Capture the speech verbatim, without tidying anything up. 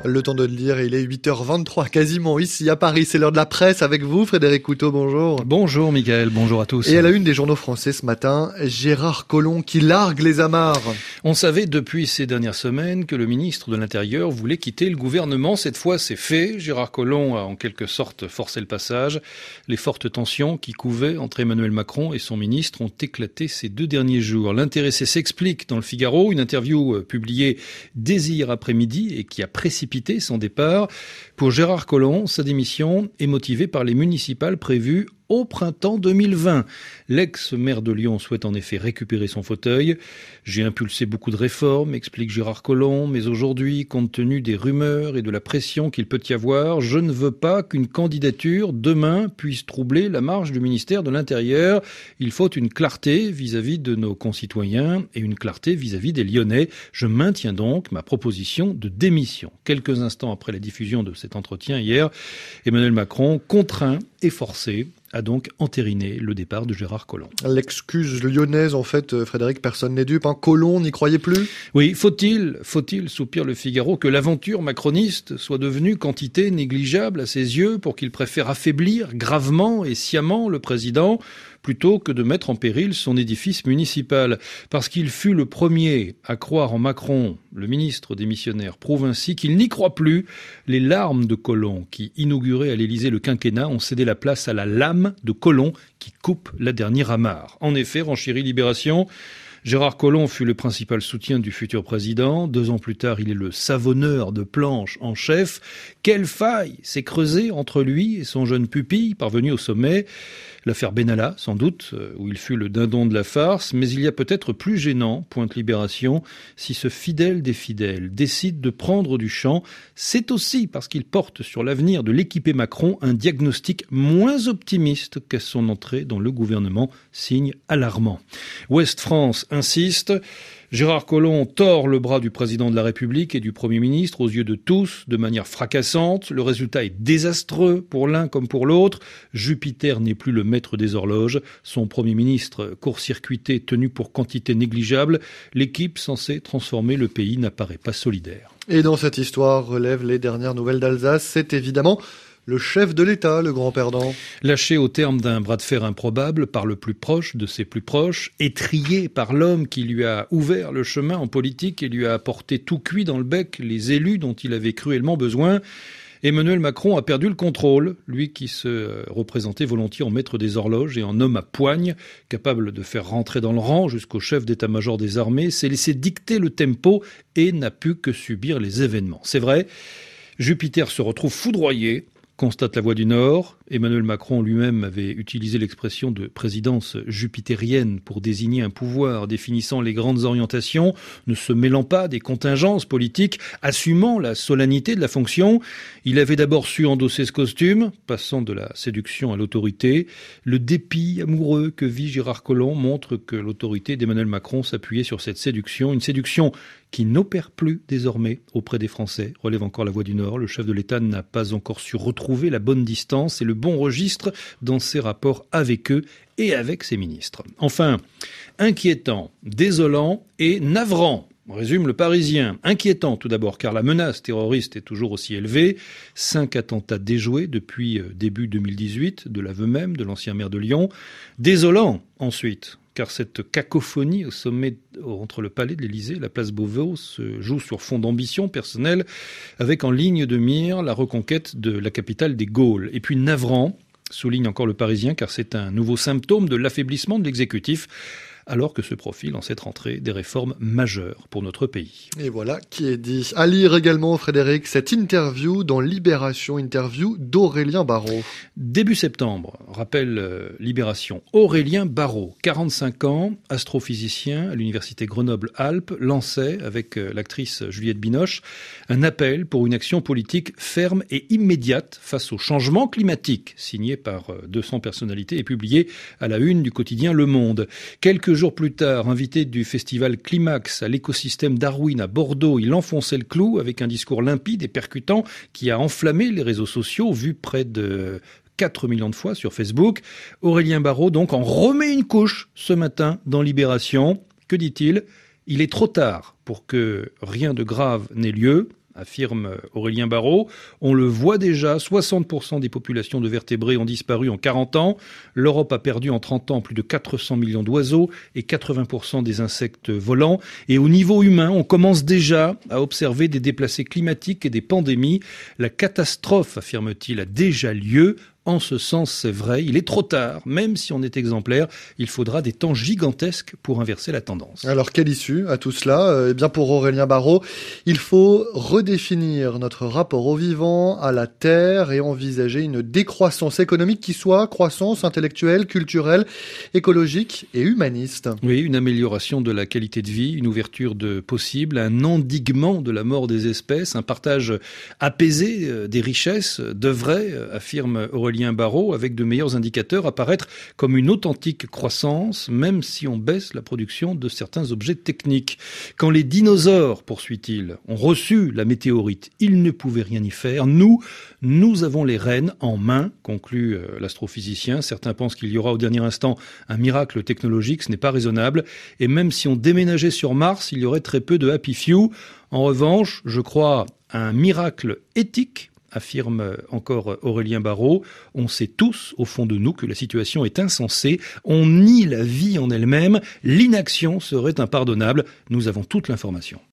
Le temps de le lire, il est huit heures vingt-trois quasiment ici à Paris. C'est l'heure de la presse avec vous, Frédéric Couteau, bonjour. Bonjour Mickaël, bonjour à tous. Et à la une des journaux français ce matin, Gérard Collomb qui largue les amarres. On savait depuis ces dernières semaines que le ministre de l'Intérieur voulait quitter le gouvernement. Cette fois, c'est fait. Gérard Collomb a en quelque sorte forcé le passage. Les fortes tensions qui couvaient entre Emmanuel Macron et son ministre ont éclaté ces deux derniers jours. L'intéressé s'explique dans le Figaro, une interview publiée dès hier après-midi et qui a précipité son départ. Pour Gérard Collomb, sa démission est motivée par les municipales prévues au printemps deux mille vingt. L'ex-maire de Lyon souhaite en effet récupérer son fauteuil. J'ai impulsé beaucoup de réformes, explique Gérard Collomb, mais aujourd'hui, compte tenu des rumeurs et de la pression qu'il peut y avoir, je ne veux pas qu'une candidature, demain, puisse troubler la marche du ministère de l'Intérieur. Il faut une clarté vis-à-vis de nos concitoyens et une clarté vis-à-vis des Lyonnais. Je maintiens donc ma proposition de démission. Quelques instants après la diffusion de cet entretien hier, Emmanuel Macron, contraint et forcé, a donc entériné le départ de Gérard Collomb. L'excuse lyonnaise, en fait, Frédéric, personne n'est dupe. Hein. Collomb n'y croyait plus ? Oui, faut-il, faut-il, soupire le Figaro, que l'aventure macroniste soit devenue quantité négligeable à ses yeux pour qu'il préfère affaiblir gravement et sciemment le président plutôt que de mettre en péril son édifice municipal. Parce qu'il fut le premier à croire en Macron, le ministre démissionnaire prouve ainsi qu'il n'y croit plus. Les larmes de Collomb, qui inauguraient à l'Élysée le quinquennat, ont cédé la place à la lame de Collomb qui coupe la dernière amarre. En effet, renchérit Libération, Gérard Collomb fut le principal soutien du futur président. Deux ans plus tard, il est le savonneur de planches en chef. Quelle faille s'est creusée entre lui et son jeune pupille, parvenu au sommet. L'affaire Benalla, sans doute, où il fut le dindon de la farce, mais il y a peut-être plus gênant, pointe Libération, si ce fidèle des fidèles décide de prendre du champ, c'est aussi parce qu'il porte sur l'avenir de l'équipé Macron un diagnostic moins optimiste qu'à son entrée dans le gouvernement, signe alarmant. Ouest France insiste. Gérard Collomb tord le bras du président de la République et du Premier ministre aux yeux de tous de manière fracassante. Le résultat est désastreux pour l'un comme pour l'autre. Jupiter n'est plus le maître des horloges. Son Premier ministre court-circuité, tenu pour quantité négligeable. L'équipe censée transformer le pays n'apparaît pas solidaire. Et dans cette histoire relève les dernières nouvelles d'Alsace. C'est évidemment le chef de l'État, le grand perdant. Lâché au terme d'un bras de fer improbable par le plus proche de ses plus proches, étrillé par l'homme qui lui a ouvert le chemin en politique et lui a apporté tout cuit dans le bec les élus dont il avait cruellement besoin, Emmanuel Macron a perdu le contrôle, lui qui se représentait volontiers en maître des horloges et en homme à poigne, capable de faire rentrer dans le rang jusqu'au chef d'état-major des armées, s'est laissé dicter le tempo et n'a pu que subir les événements. C'est vrai, Jupiter se retrouve foudroyé, constate la Voix du Nord. Emmanuel Macron lui-même avait utilisé l'expression de présidence jupitérienne pour désigner un pouvoir définissant les grandes orientations, ne se mêlant pas des contingences politiques, assumant la solennité de la fonction. Il avait d'abord su endosser ce costume, passant de la séduction à l'autorité. Le dépit amoureux que vit Gérard Collomb montre que l'autorité d'Emmanuel Macron s'appuyait sur cette séduction, une séduction qui n'opère plus désormais auprès des Français, relève encore la Voix du Nord. Le chef de l'État n'a pas encore su retrouver la bonne distance et le bon registre dans ses rapports avec eux et avec ses ministres. Enfin, inquiétant, désolant et navrant, résume le Parisien. Inquiétant tout d'abord car la menace terroriste est toujours aussi élevée. Cinq attentats déjoués depuis début deux mille dix-huit, de l'aveu même de l'ancien maire de Lyon. Désolant ensuite, car cette cacophonie au sommet entre le palais de l'Élysée et la place Beauvau se joue sur fond d'ambition personnelle, avec en ligne de mire la reconquête de la capitale des Gaules. Et puis navrant, souligne encore le Parisien, car c'est un nouveau symptôme de l'affaiblissement de l'exécutif, alors que se profilent en cette rentrée des réformes majeures pour notre pays. Et voilà qui est dit. À lire également, Frédéric, cette interview dans Libération, interview d'Aurélien Barraud. Début septembre, rappelle euh, Libération, Aurélien Barraud, quarante-cinq ans, astrophysicien à l'université Grenoble-Alpes, lançait, avec euh, l'actrice Juliette Binoche, un appel pour une action politique ferme et immédiate face au changement climatique, signé par euh, deux cents personnalités et publié à la une du quotidien Le Monde. Quelques jours plus tard, invité du festival Climax à l'écosystème Darwin à Bordeaux, il enfonçait le clou avec un discours limpide et percutant qui a enflammé les réseaux sociaux, vu près de quatre millions de fois sur Facebook. Aurélien Barraud donc en remet une couche ce matin dans Libération. Que dit-il ? Il est trop tard pour que rien de grave n'ait lieu. affirme Aurélien Barraud. On le voit déjà, soixante pour cent des populations de vertébrés ont disparu en quarante ans. L'Europe a perdu en trente ans plus de quatre cents millions d'oiseaux et quatre-vingts pour cent des insectes volants. Et au niveau humain, on commence déjà à observer des déplacés climatiques et des pandémies. La catastrophe, affirme-t-il, a déjà lieu. En ce sens, c'est vrai, il est trop tard. Même si on est exemplaire, il faudra des temps gigantesques pour inverser la tendance. Alors, quelle issue à tout cela ? Eh bien, pour Aurélien Barraud, il faut redéfinir notre rapport au vivant, à la terre et envisager une décroissance économique qui soit croissance intellectuelle, culturelle, écologique et humaniste. Oui, une amélioration de la qualité de vie, une ouverture de possibles, un endiguement de la mort des espèces, un partage apaisé des richesses devrait, affirme Aurélien Barraud, avec de meilleurs indicateurs, apparaître comme une authentique croissance, même si on baisse la production de certains objets techniques. Quand les dinosaures, poursuit-il, ont reçu la météorite, ils ne pouvaient rien y faire. Nous, nous avons les rênes en main, conclut l'astrophysicien. Certains pensent qu'il y aura au dernier instant un miracle technologique, ce n'est pas raisonnable. Et même si on déménageait sur Mars, il y aurait très peu de happy few. En revanche, je crois à un miracle éthique, affirme encore Aurélien Barraud. On sait tous, au fond de nous, que la situation est insensée. On nie la vie en elle-même. L'inaction serait impardonnable. Nous avons toute l'information.